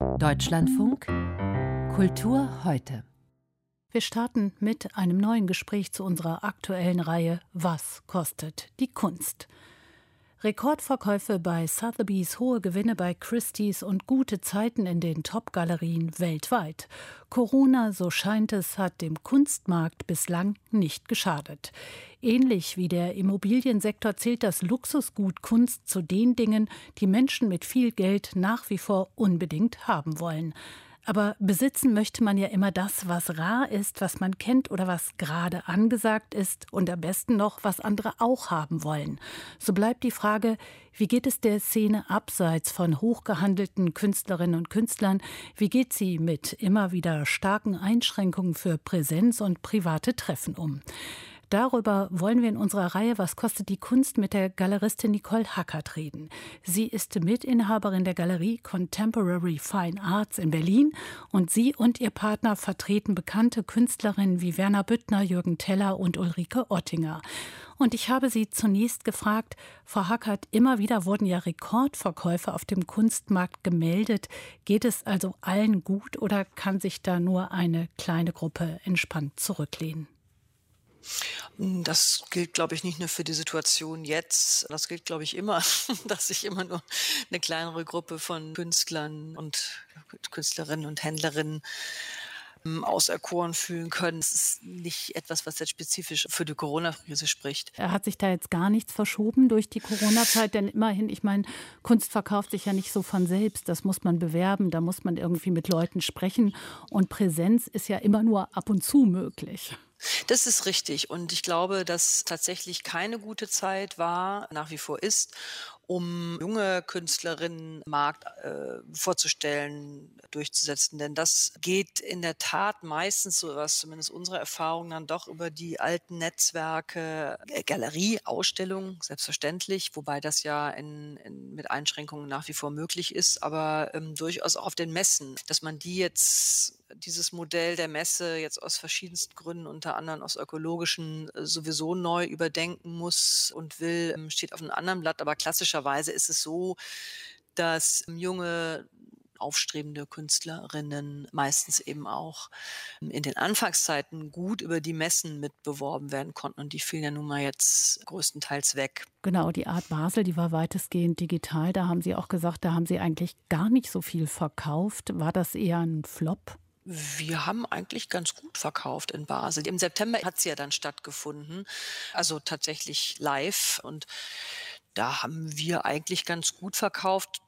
Deutschlandfunk Kultur heute. Wir starten mit einem neuen Gespräch zu unserer aktuellen Reihe Was kostet die Kunst? Rekordverkäufe bei Sotheby's, hohe Gewinne bei Christie's und gute Zeiten in den Top-Galerien weltweit. Corona, so scheint es, hat dem Kunstmarkt bislang nicht geschadet. Ähnlich wie der Immobiliensektor zählt das Luxusgut Kunst zu den Dingen, die Menschen mit viel Geld nach wie vor unbedingt haben wollen. Aber besitzen möchte man ja immer das, was rar ist, was man kennt oder was gerade angesagt ist und am besten noch, was andere auch haben wollen. So bleibt die Frage, wie geht es der Szene abseits von hochgehandelten Künstlerinnen und Künstlern? Wie geht sie mit immer wieder starken Einschränkungen für Präsenz und private Treffen um? Darüber wollen wir in unserer Reihe Was kostet die Kunst mit der Galeristin Nicole Hackert reden. Sie ist Mitinhaberin der Galerie Contemporary Fine Arts in Berlin und sie und ihr Partner vertreten bekannte Künstlerinnen wie Werner Büttner, Jürgen Teller und Ulrike Ottinger. Und ich habe sie zunächst gefragt, Frau Hackert, immer wieder wurden ja Rekordverkäufe auf dem Kunstmarkt gemeldet. Geht es also allen gut oder kann sich da nur eine kleine Gruppe entspannt zurücklehnen? Das gilt, glaube ich, nicht nur für die Situation jetzt. Das gilt, glaube ich, immer, dass sich immer nur eine kleinere Gruppe von Künstlern und Künstlerinnen und Händlerinnen auserkoren fühlen können. Es ist nicht etwas, was jetzt spezifisch für die Corona-Krise spricht. Hat sich da jetzt gar nichts verschoben durch die Corona-Zeit? Denn immerhin, ich meine, Kunst verkauft sich ja nicht so von selbst. Das muss man bewerben, da muss man irgendwie mit Leuten sprechen. Und Präsenz ist ja immer nur ab und zu möglich. Das ist richtig. Und ich glaube, dass tatsächlich keine gute Zeit war, nach wie vor ist, um junge Künstlerinnen Markt vorzustellen, durchzusetzen. Denn das geht in der Tat meistens, so was zumindest unsere Erfahrung, dann doch über die alten Netzwerke, Galerie, Ausstellung, selbstverständlich, wobei das ja mit Einschränkungen nach wie vor möglich ist, aber durchaus auch auf den Messen, dass man dieses Modell der Messe jetzt aus verschiedensten Gründen, unter anderem aus ökologischen, sowieso neu überdenken muss und will, steht auf einem anderen Blatt. Aber klassischerweise ist es so, dass junge, aufstrebende Künstlerinnen meistens eben auch in den Anfangszeiten gut über die Messen mitbeworben werden konnten. Und die fielen ja nun mal jetzt größtenteils weg. Genau, die Art Basel, die war weitestgehend digital. Da haben Sie auch gesagt, da haben Sie eigentlich gar nicht so viel verkauft. War das eher ein Flop? Wir haben eigentlich ganz gut verkauft in Basel. Im September hat sie ja dann stattgefunden, also tatsächlich live. Und da haben wir eigentlich ganz gut verkauft,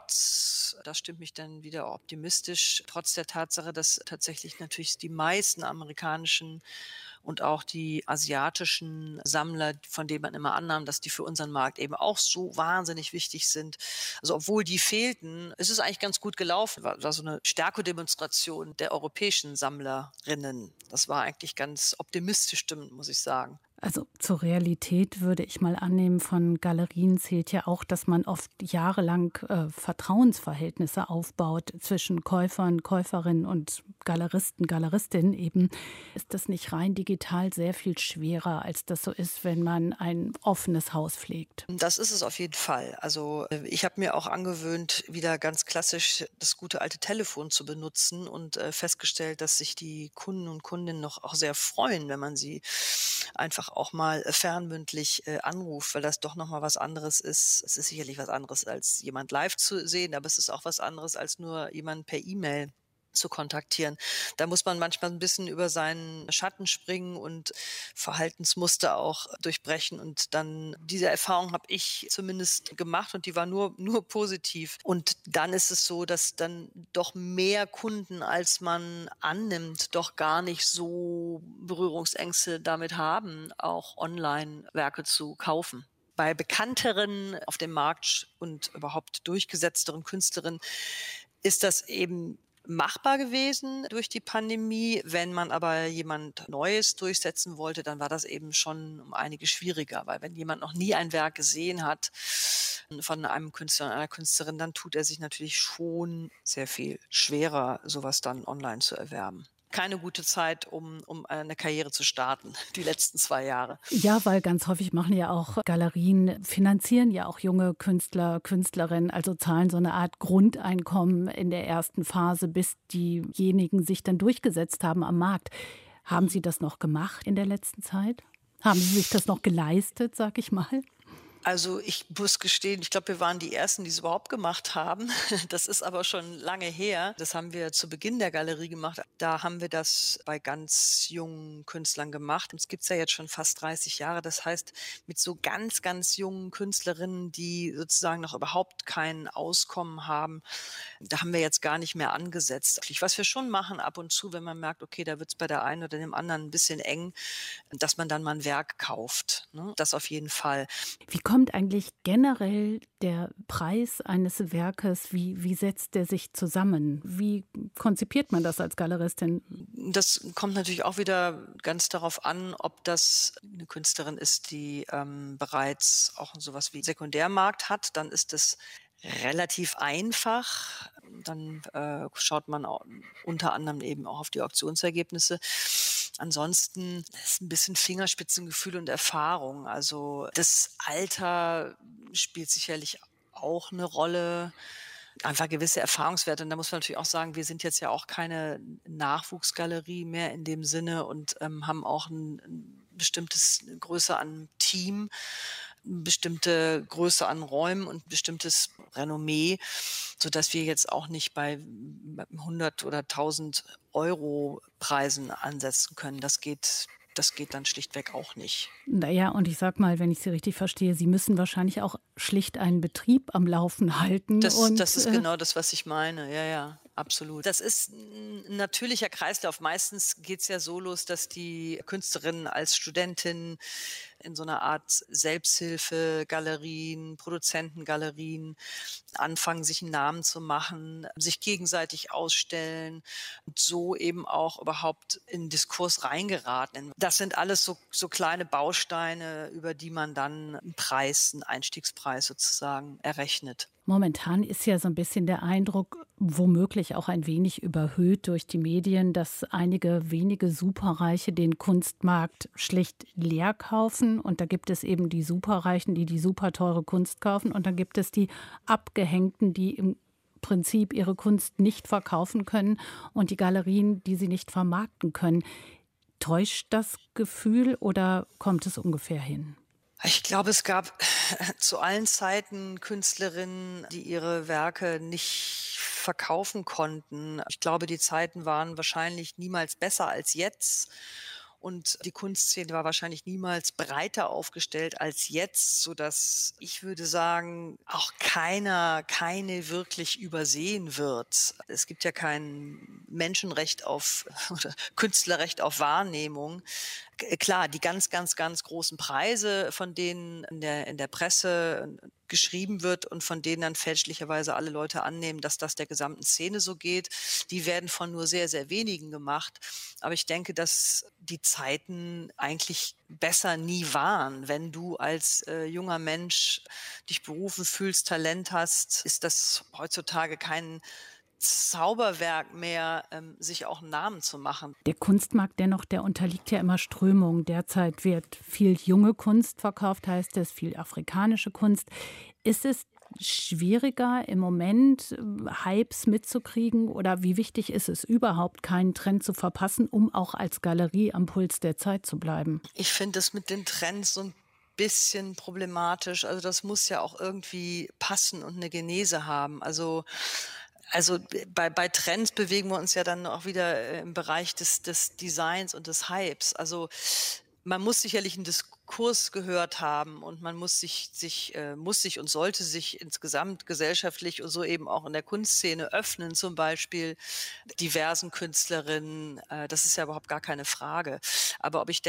das stimmt mich dann wieder optimistisch, trotz der Tatsache, dass tatsächlich natürlich die meisten amerikanischen und auch die asiatischen Sammler, von denen man immer annahm, dass die für unseren Markt eben auch so wahnsinnig wichtig sind. Also obwohl die fehlten, ist es eigentlich ganz gut gelaufen. War so eine Stärkedemonstration der europäischen Sammlerinnen. Das war eigentlich ganz optimistisch stimmend, muss ich sagen. Also zur Realität würde ich mal annehmen, von Galerien zählt ja auch, dass man oft jahrelang Vertrauensverhältnisse aufbaut zwischen Käufern, Käuferinnen und Galeristen, Galeristinnen eben. Ist das nicht rein digital sehr viel schwerer, als das so ist, wenn man ein offenes Haus pflegt? Das ist es auf jeden Fall. Also ich habe mir auch angewöhnt, wieder ganz klassisch das gute alte Telefon zu benutzen und festgestellt, dass sich die Kunden und Kundinnen noch auch sehr freuen, wenn man sie einfach auch mal fernmündlich anruft, weil das doch nochmal was anderes ist. Es ist sicherlich was anderes, als jemand live zu sehen, aber es ist auch was anderes, als nur jemanden per E-Mail zu kontaktieren. Da muss man manchmal ein bisschen über seinen Schatten springen und Verhaltensmuster auch durchbrechen. Und dann, diese Erfahrung habe ich zumindest gemacht und die war nur positiv. Und dann ist es so, dass dann doch mehr Kunden, als man annimmt, doch gar nicht so Berührungsängste damit haben, auch Online-Werke zu kaufen. Bei bekannteren auf dem Markt und überhaupt durchgesetzteren Künstlerinnen ist das eben machbar gewesen durch die Pandemie. Wenn man aber jemand Neues durchsetzen wollte, dann war das eben schon um einige schwieriger, weil wenn jemand noch nie ein Werk gesehen hat von einem Künstler, einer Künstlerin, dann tut er sich natürlich schon sehr viel schwerer, sowas dann online zu erwerben. keine gute Zeit, um eine Karriere zu starten, die letzten 2 Jahre. Ja, weil ganz häufig machen ja auch Galerien finanzieren ja auch junge Künstler, Künstlerinnen, also zahlen so eine Art Grundeinkommen in der ersten Phase, bis diejenigen sich dann durchgesetzt haben am Markt. Haben Sie das noch gemacht in der letzten Zeit? Haben Sie sich das noch geleistet, sag ich mal? Also, ich muss gestehen, ich glaube, wir waren die Ersten, die es überhaupt gemacht haben. Das ist aber schon lange her. Das haben wir zu Beginn der Galerie gemacht. Da haben wir das bei ganz jungen Künstlern gemacht. Uns gibt's ja jetzt schon fast 30 Jahre. Das heißt, mit so ganz, ganz jungen Künstlerinnen, die sozusagen noch überhaupt kein Auskommen haben, da haben wir jetzt gar nicht mehr angesetzt. Was wir schon machen ab und zu, wenn man merkt, okay, da wird's bei der einen oder dem anderen ein bisschen eng, dass man dann mal ein Werk kauft, ne? Das auf jeden Fall. Wie kommt eigentlich generell der Preis eines Werkes, wie setzt der sich zusammen? Wie konzipiert man das als Galeristin? Das kommt natürlich auch wieder ganz darauf an, ob das eine Künstlerin ist, die, bereits auch so was wie Sekundärmarkt hat, dann ist es relativ einfach. Dann, schaut man au unter anderem eben auch auf die Auktionsergebnisse. Ansonsten ist ein bisschen Fingerspitzengefühl und Erfahrung. Also, das Alter spielt sicherlich auch eine Rolle, einfach gewisse Erfahrungswerte. Und da muss man natürlich auch sagen, wir sind jetzt ja auch keine Nachwuchsgalerie mehr in dem Sinne und, haben auch ein bestimmtes Größe an Team, 'ne bestimmte Größe an Räumen und 'n bestimmtes Renommee, sodass wir jetzt auch nicht bei 100 oder 1.000 € Preisen ansetzen können. Das geht dann schlichtweg auch nicht. Na ja, und ich sage mal, wenn ich Sie richtig verstehe, Sie müssen wahrscheinlich auch schlicht einen Betrieb am Laufen halten Das und, ist genau das, was ich meine. Ja, ja, absolut. Das ist 'n natürlicher Kreislauf. Meistens geht's ja so los, dass die Künstlerinnen als Studentin in so einer Art Selbsthilfegalerien, Produzentengalerien anfangen, sich einen Namen zu machen, sich gegenseitig ausstellen und so eben auch überhaupt in Diskurs reingeraten. Das sind alles so kleine Bausteine, über die man dann 'n Preis, 'n Einstiegspreis sozusagen errechnet. momentan ist ja so ein bisschen der Eindruck, womöglich auch ein wenig überhöht durch die Medien, dass einige wenige Superreiche den Kunstmarkt schlicht leer kaufen. Und da gibt es eben die Superreichen, die die superteure Kunst kaufen. Und dann gibt es die Abgehängten, die im Prinzip ihre Kunst nicht verkaufen können und die Galerien, die sie nicht vermarkten können. Täuscht das Gefühl oder kommt es ungefähr hin? Ich glaube, es gab zu allen Zeiten Künstlerinnen, die ihre Werke nicht verkaufen konnten. Ich glaube, die Zeiten waren wahrscheinlich niemals besser als jetzt. Und die Kunstszene war wahrscheinlich niemals breiter aufgestellt als jetzt, sodass ich würde sagen, auch keine wirklich übersehen wird. Es gibt ja kein Menschenrecht auf oder Künstlerrecht auf Wahrnehmung. Klar, die ganz, ganz, ganz großen Preise, von denen in der Presse geschrieben wird und von denen dann fälschlicherweise alle Leute annehmen, dass das der gesamten Szene so geht, die werden von nur sehr, sehr wenigen gemacht. Aber ich denke, dass die Zeiten eigentlich besser nie waren. Wenn du als junger Mensch dich berufen fühlst, Talent hast, ist das heutzutage kein Zauberwerk mehr, sich auch einen Namen zu machen. Der Kunstmarkt dennoch, der unterliegt ja immer Strömungen. Derzeit wird viel junge Kunst verkauft, heißt es, viel afrikanische Kunst. Ist es schwieriger im Moment, Hypes mitzukriegen oder wie wichtig ist es überhaupt, keinen Trend zu verpassen, um auch als Galerie am Puls der Zeit zu bleiben? Ich finde das mit den Trends so ein bisschen problematisch. Also, das muss ja auch irgendwie passen und eine Genese haben. Also, bei Trends bewegen wir uns ja dann auch wieder, im Bereich des Designs und des Hypes. Also, man muss sicherlich einen Diskurs gehört haben und man muss sich und sollte sich insgesamt gesellschaftlich und so eben auch in der Kunstszene öffnen, zum Beispiel diversen Künstlerinnen. Das ist ja überhaupt gar keine Frage. Aber ob ich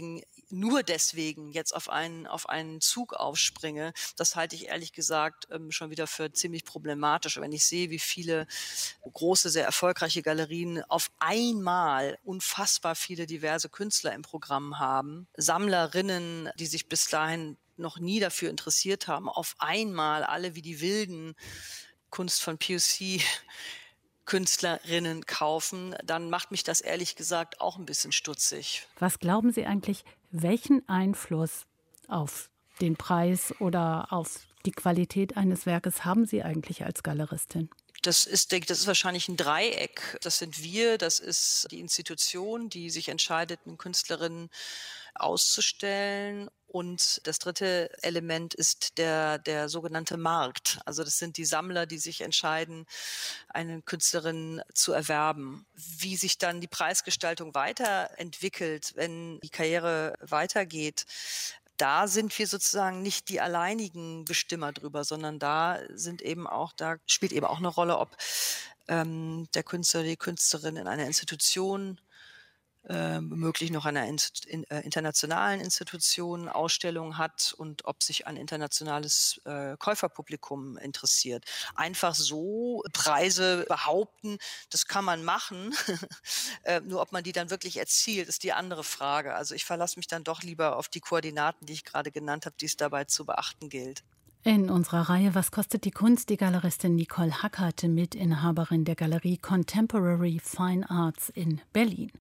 nur deswegen jetzt auf einen Zug aufspringe, das halte ich ehrlich gesagt, schon wieder für ziemlich problematisch. Wenn ich sehe, wie viele große, sehr erfolgreiche Galerien auf einmal unfassbar viele diverse Künstler im Programm haben, Sammlerinnen, die sich bis dahin noch nie dafür interessiert haben, auf einmal alle wie die Wilden Kunst von POC Künstlerinnen kaufen, dann macht mich das ehrlich gesagt auch ein bisschen stutzig. Was glauben Sie eigentlich, welchen Einfluss auf den Preis oder auf die Qualität eines Werkes haben Sie eigentlich als Galeristin? Denke ich, das ist wahrscheinlich ein Dreieck. Das sind wir, das ist die Institution, die sich entscheidet, 'ne Künstlerin auszustellen. Und das dritte Element ist der sogenannte Markt. Also, das sind die Sammler, die sich entscheiden, eine Künstlerin zu erwerben. Wie sich dann die Preisgestaltung weiterentwickelt, wenn die Karriere weitergeht, da sind wir sozusagen nicht die alleinigen Bestimmer drüber, sondern da spielt eben auch eine Rolle, ob, der Künstler, die Künstlerin in einer Institution, womöglich noch einer internationalen Institution Ausstellungen hat und ob sich ein internationales, Käuferpublikum interessiert. Einfach so Preise behaupten, das kann man machen. Nur ob man die dann wirklich erzielt, ist die andere Frage. Also, ich verlasse mich dann doch lieber auf die Koordinaten, die ich gerade genannt habe, die es dabei zu beachten gilt. In unserer Reihe Was kostet die Kunst? Die Galeristin Nicole Hackert, Mitinhaberin der Galerie Contemporary Fine Arts in Berlin.